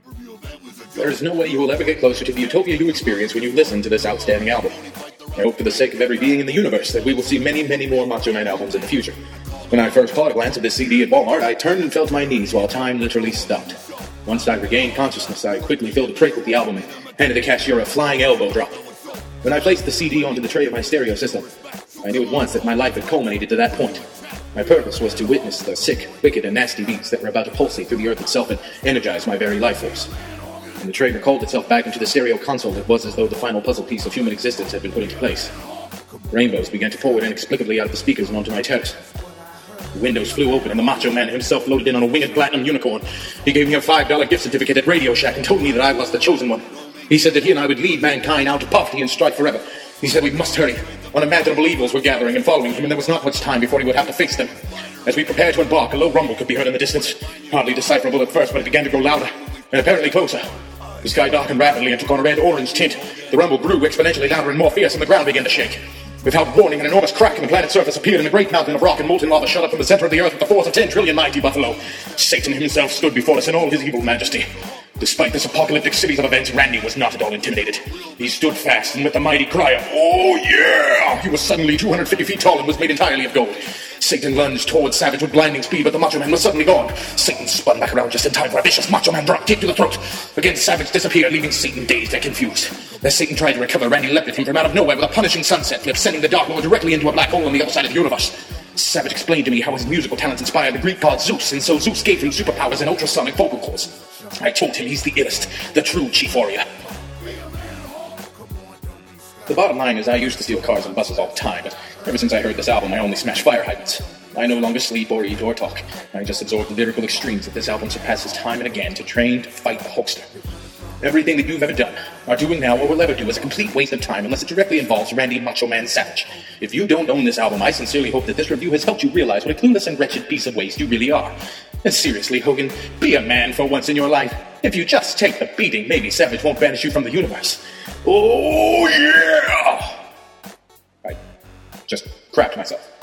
There is no way you will ever get closer to the utopia you experience when you listen to this outstanding album. I hope for the sake of every being in the universe that we will see many, many more Macho Man albums in the future. When I first caught a glance at this CD at Walmart, I turned and fell to my knees while time literally stopped. Once I regained consciousness, I quickly filled a tray with the album and handed the cashier a flying elbow drop. When I placed the CD onto the tray of my stereo system, I knew at once that my life had culminated to that point. My purpose was to witness the sick, wicked, and nasty beats that were about to pulsate through the earth itself and energize my very life force. When the tray recalled itself back into the stereo console, it was as though the final puzzle piece of human existence had been put into place. Rainbows began to pour inexplicably out of the speakers and onto my terrace. The windows flew open and the Macho Man himself floated in on a winged platinum unicorn. He gave me a $5 gift certificate at Radio Shack and told me that I was the chosen one. He said that he and I would lead mankind out of poverty and strife forever. He said we must hurry. Unimaginable evils were gathering and following him, and there was not much time before he would have to face them. As we prepared to embark, a low rumble could be heard in the distance. Hardly decipherable at first, but it began to grow louder, and apparently closer. The sky darkened rapidly and took on a red-orange tint. The rumble grew exponentially louder and more fierce, and the ground began to shake. Without warning, an enormous crack in the planet's surface appeared, and a great mountain of rock and molten lava shot up from the center of the earth with the force of 10 trillion mighty buffalo. Satan himself stood before us in all his evil majesty. Despite this apocalyptic series of events, Randy was not at all intimidated. He stood fast, and with the mighty cry of, "Oh yeah!" he was suddenly 250 feet tall and was made entirely of gold. Satan lunged towards Savage with blinding speed, but the Macho Man was suddenly gone. Satan spun back around just in time for a vicious Macho Man drop kick to the throat. Again, Savage disappeared, leaving Satan dazed and confused. As Satan tried to recover, Randy leapt at him from out of nowhere with a punishing sunset flip, sending the Dark Lord directly into a black hole on the other side of the universe. Savage explained to me how his musical talents inspired the Greek god Zeus, and so Zeus gave him superpowers and ultrasonic vocal cords. I told him he's the illest, the true Chief Warrior. The bottom line is I used to steal cars and buses all the time, but ever since I heard this album, I only smash fire hydrants. I no longer sleep or eat or talk. I just absorb the lyrical extremes that this album surpasses time and again to train to fight the Hulkster. Everything that you've ever done, are doing now, or will ever do is a complete waste of time unless it directly involves Randy Macho Man Savage. If you don't own this album, I sincerely hope that this review has helped you realize what a clueless and wretched piece of waste you really are. And seriously, Hogan, be a man for once in your life. If you just take the beating, maybe Savage won't banish you from the universe. Oh, yeah! I just crapped myself.